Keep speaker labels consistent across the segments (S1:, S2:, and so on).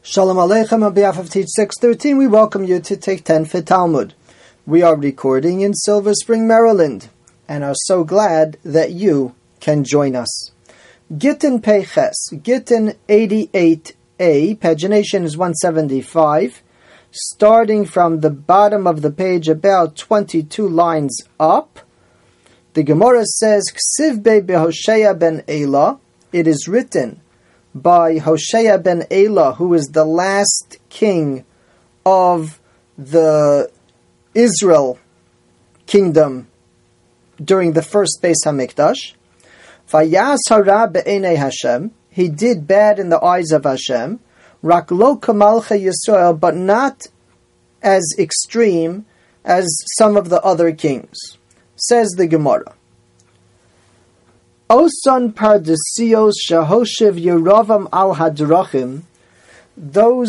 S1: Shalom Aleichem. On behalf of Teach 613, we welcome you to Take 10 for Talmud. We are recording in Silver Spring, Maryland, and are so glad that you can join us. Gittin Peiches, Gittin 88a, pagination is 175, starting from the bottom of the page about 22 lines up. The Gemara says, Ksiv be Hoshea ben Elah, it is written by Hoshea ben Elah, who is the last king of the Israel kingdom during the first Beis HaMikdash. Vayas hara be'enei Hashem, he did bad in the eyes of Hashem. Rak lo kamalcha Yisrael, but not as extreme as some of the other kings. Says the Gemara. Osan pardesios shahoshev Yeravam al hadrachim, those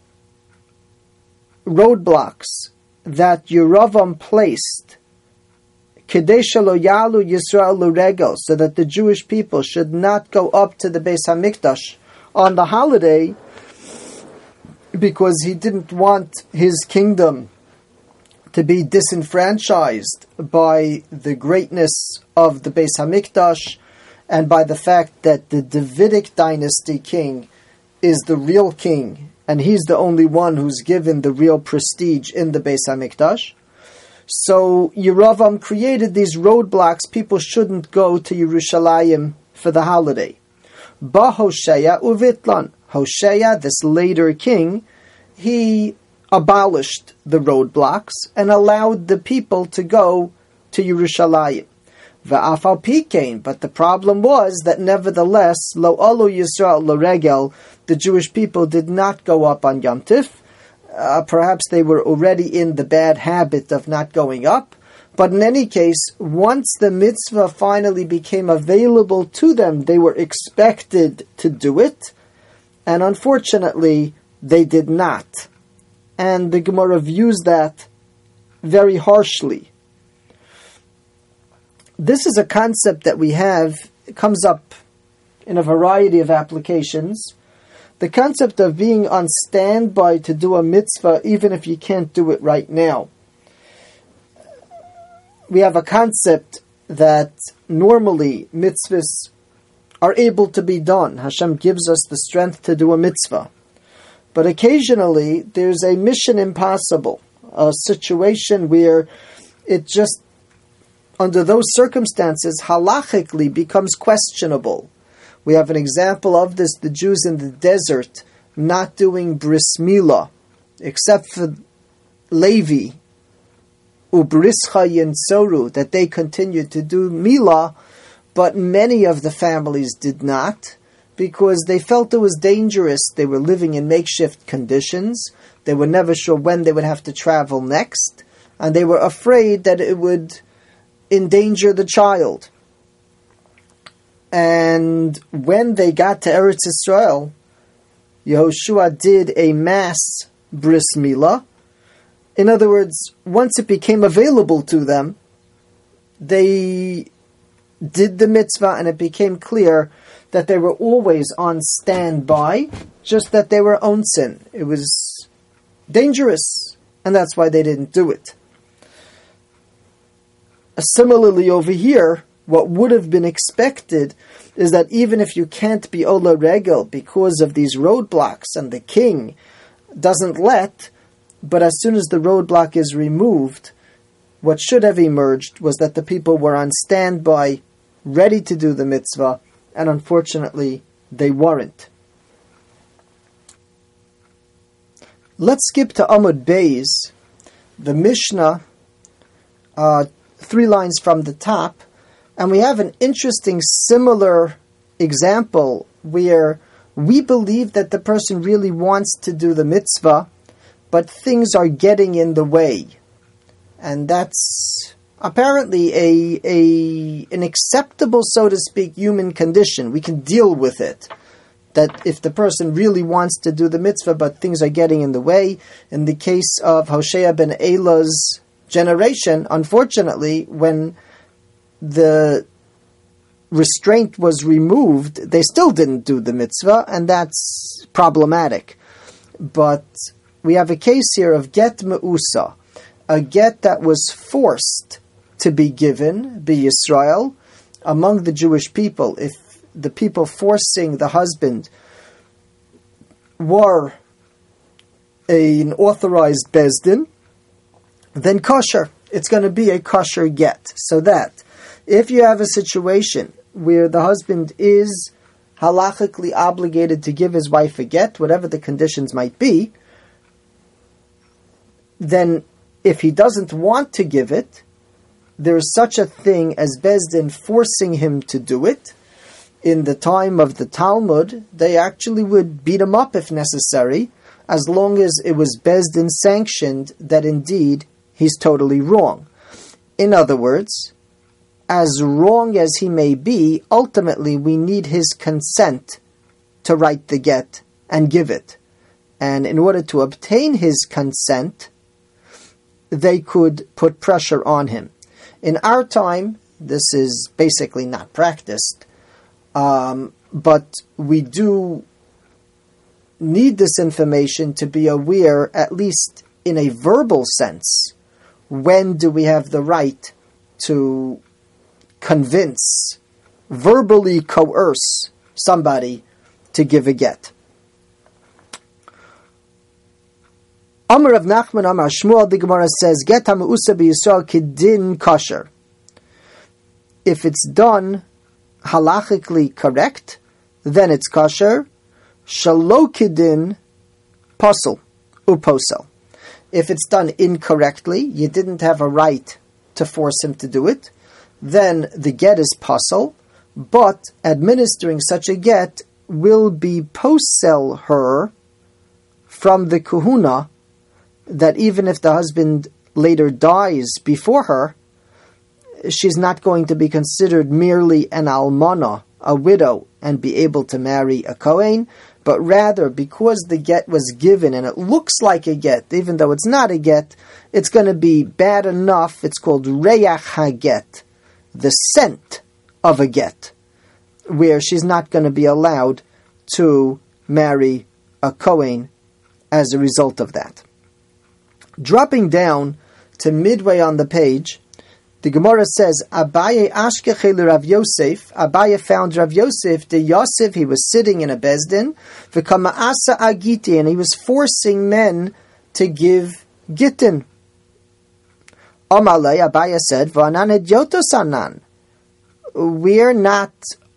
S1: roadblocks that Yeravam placed, kedei shelo yalu Yisrael l'regel, so that the Jewish people should not go up to the Beis HaMikdash on the holiday, because he didn't want his kingdom to be disenfranchised by the greatness of the Beis HaMikdash and by the fact that the Davidic dynasty king is the real king and he's the only one who's given the real prestige in the Beis HaMikdash. So Yeravam created these roadblocks. People shouldn't go to Yerushalayim for the holiday. Ba Hoshea uvitlan. Hoshea, this later king, he abolished the roadblocks and allowed the people to go to Yerushalayim. Va'afal pikein, but the problem was that nevertheless, lo alu Yisrael l'regel, the Jewish people did not go up on Yom Tif. Perhaps they were already in the bad habit of not going up. But in any case, once the mitzvah finally became available to them, they were expected to do it. And unfortunately, they did not. And the Gemara views that very harshly. This is a concept that we have. It comes up in a variety of applications. The concept of being on standby to do a mitzvah, even if you can't do it right now. We have a concept that normally mitzvahs are able to be done. Hashem gives us the strength to do a mitzvah. But occasionally, there's a mission impossible, a situation where it just, under those circumstances, halachically becomes questionable. We have an example of this, the Jews in the desert not doing bris milah, except for Levi, ubrischa yinsoru, that they continued to do milah, but many of the families did not, because they felt it was dangerous. They were living in makeshift conditions. They were never sure when they would have to travel next, and they were afraid that it would endanger the child. And when they got to Eretz Yisrael, Yehoshua did a mass bris milah. In other words, once it became available to them, they did the mitzvah, and it became clear that they were always on standby, just that they were own sin. It was dangerous, and that's why they didn't do it. Similarly, over here, what would have been expected is that even if you can't be Ola Regel because of these roadblocks and the king doesn't let, but as soon as the roadblock is removed, what should have emerged was that the people were on standby, ready to do the mitzvah, and unfortunately, they weren't. Let's skip to Amud Beis, the Mishnah, 3 lines from the top, and we have an interesting similar example where we believe that the person really wants to do the mitzvah, but things are getting in the way. And that's apparently an acceptable, so to speak, human condition. We can deal with it. That if the person really wants to do the mitzvah, but things are getting in the way. In the case of Hoshea ben Elah's generation, unfortunately, when the restraint was removed, they still didn't do the mitzvah, and that's problematic. But we have a case here of get me'usa, a get that was forced to be given, be Yisrael, among the Jewish people. If the people forcing the husband were an authorized Bezdin, then kosher. It's going to be a kosher get. So that if you have a situation where the husband is halachically obligated to give his wife a get, whatever the conditions might be, then if he doesn't want to give it, there is such a thing as Bezdin forcing him to do it. In the time of the Talmud, they actually would beat him up if necessary, as long as it was Bezdin sanctioned that indeed he's totally wrong. In other words, as wrong as he may be, ultimately we need his consent to write the get and give it. And in order to obtain his consent, they could put pressure on him. In our time, this is basically not practiced, but we do need this information to be aware, at least in a verbal sense, when do we have the right to convince, verbally coerce somebody to give a get. Amar Rav Nachman Amar Shmuel, the Gemara says, get ha'me'usa b'Yisrael kidin kosher. If it's done halachically correct, then it's kosher. Shalo kidin posel uposel. If it's done incorrectly, you didn't have a right to force him to do it, then the get is posel, but administering such a get will be posel her from the kahuna, that even if the husband later dies before her, she's not going to be considered merely an almana, a widow, and be able to marry a kohen, but rather because the get was given and it looks like a get, even though it's not a get, it's going to be bad enough. It's called reyach haget, the scent of a get, where she's not going to be allowed to marry a kohen as a result of that. Dropping down to midway on the page, the Gemara says, Abaye ashkechel Rav Yosef. Abaye found Rav Yosef, the Yosef, he was sitting in a bezdin, v'kama asa agiti, and he was forcing men to give gittin. Amalei, Abaye said, v'anan hedyotos anan. We're not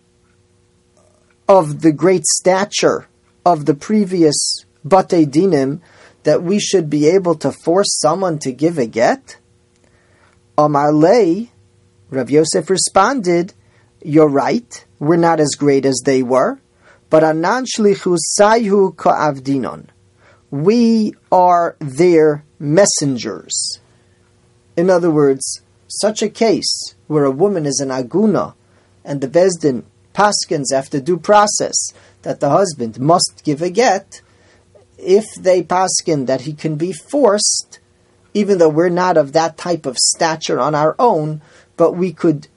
S1: of the great stature of the previous batei dinim that we should be able to force someone to give a get? Amalei, Rav Yosef responded, you're right, we're not as great as they were, but anan shlichus sayhu ka'avdinon. We are their messengers. In other words, such a case where a woman is an aguna and the bezdin paskins after due process that the husband must give a get, if they paskin that he can be forced, even though we're not of that type of stature on our own, but we could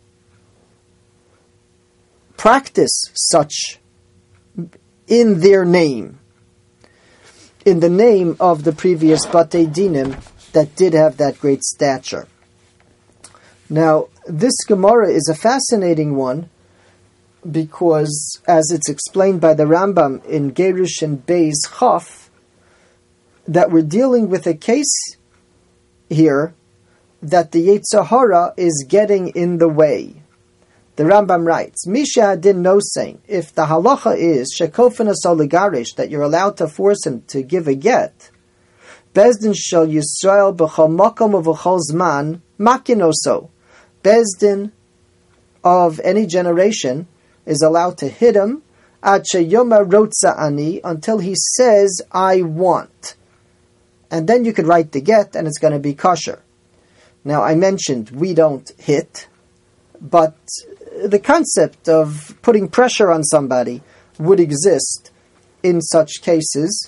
S1: practice such in their name, in the name of the previous batei dinim that did have that great stature. Now, this Gemara is a fascinating one, because, as it's explained by the Rambam in Gerushin Beis Chaf, that we're dealing with a case here that the Yetzer Hara is getting in the way. The Rambam writes, Misha din no saying, if the halacha is shekofenas oligarish, that you're allowed to force him to give a get, Bezdin shel Yisrael b'chol makom uv'chol zman makinoso. Bezdin of any generation is allowed to hit him ad sheyoma rotza ani, until he says, I want. And then you could write the get and it's going to be kosher. Now, I mentioned we don't hit, but the concept of putting pressure on somebody would exist in such cases.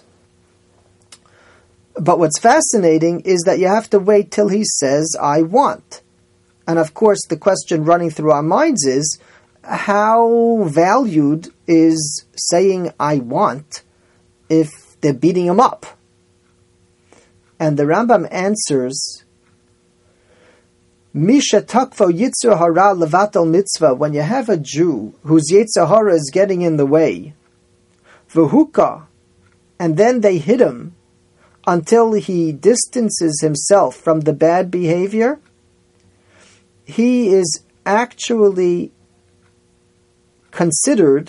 S1: But what's fascinating is that you have to wait till he says, I want. And of course, the question running through our minds is, how valued is saying I want if they're beating him up. And the Rambam answers, Misha takfo yitzur hara levatal mitzvah, when you have a Jew whose yitzur hara is getting in the way, v'huka, and then they hit him until he distances himself from the bad behavior, he is actually considered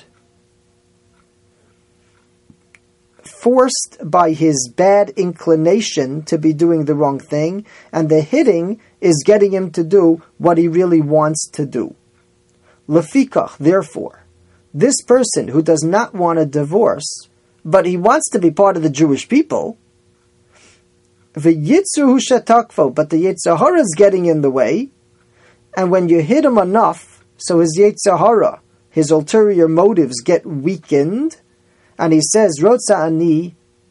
S1: forced by his bad inclination to be doing the wrong thing, and the hitting is getting him to do what he really wants to do. Lefikach, therefore, this person who does not want a divorce, but he wants to be part of the Jewish people, v'yitzur shatakfo, but the Yetzer Hara is getting in the way, and when you hit him enough, so his Yetzer Hara, his ulterior motives get weakened, and he says, Rotza ani,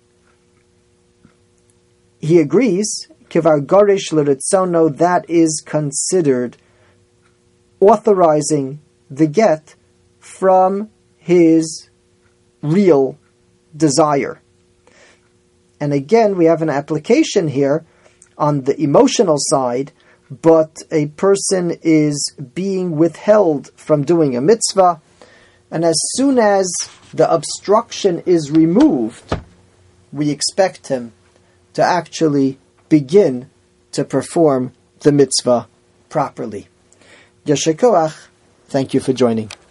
S1: he agrees, Kivar Gorish L'Ritzono, that is considered authorizing the get from his real desire. And again, we have an application here on the emotional side, but a person is being withheld from doing a mitzvah, and as soon as the obstruction is removed, we expect him to actually begin to perform the mitzvah properly. Yasher koach. Thank you for joining.